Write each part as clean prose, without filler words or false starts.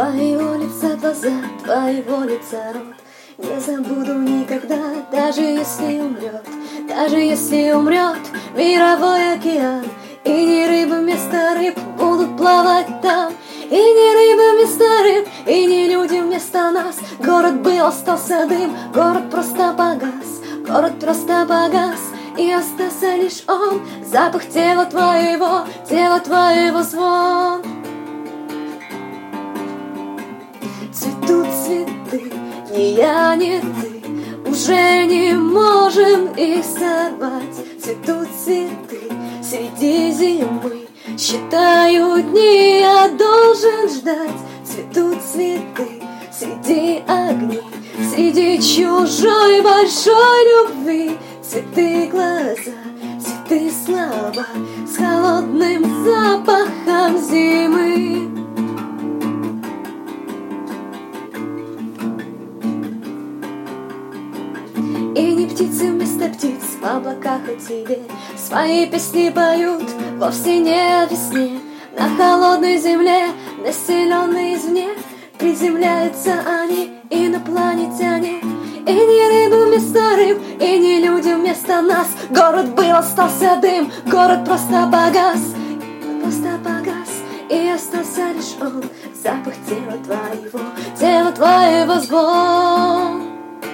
Твоего лица глаза, твоего лица рот. Не забуду никогда, даже если умрет, даже если умрет мировой океан. И не рыбы вместо рыб будут плавать там, и не рыбы вместо рыб, и не люди вместо нас. Город был, остался дым, город просто погас, город просто погас. И остался лишь он, запах тела твоего звон. Цветут цветы, ни я, ни ты уже не можем их сорвать. Цветут цветы среди зимы, считаю дни, я должен ждать. Цветут цветы среди огней, среди чужой большой любви. Цветы глаза, цветы слова с холодным запахом зимы. И не птицы вместо птиц в облаках о тебе свои песни поют, вовсе не о весне. На холодной земле, населенной извне, приземляются они, инопланетяне. И не рыбы вместо рыб, и не люди вместо нас. Город был, остался дым, город просто погас, и остался лишь он, запах тела твоего звон.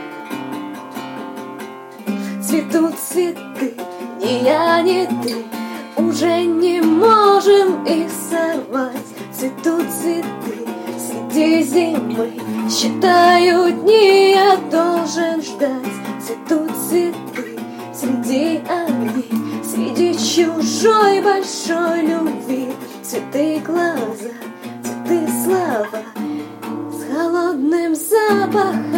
Цветут цветы, ни я, ни ты уже не можем их сорвать. Цветут цветы среди зимы, считаю дни, я должен ждать. Цветут цветы среди огней, среди чужой большой любви. Цветы глаза, цветы слова с холодным запахом